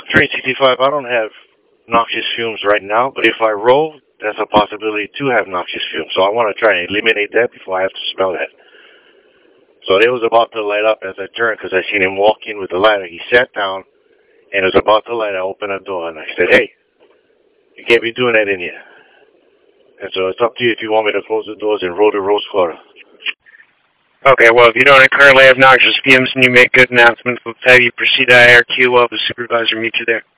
Train 65, I don't have noxious fumes right now, but if I roll, there's a possibility to have noxious fumes. So I want to try and eliminate that before I have to smell that. So it was about to light up as I turned because I seen him walk in with the lighter. He sat down and it was about to light. I opened the door and I said, hey, you can't be doing that in here. And so it's up to you if you want me to close the doors and roll the rose quarter. Okay, well, if you don't currently have noxious fumes and you make good announcements, we'll tell you proceed to IRQ. We'll have the supervisor meet you there.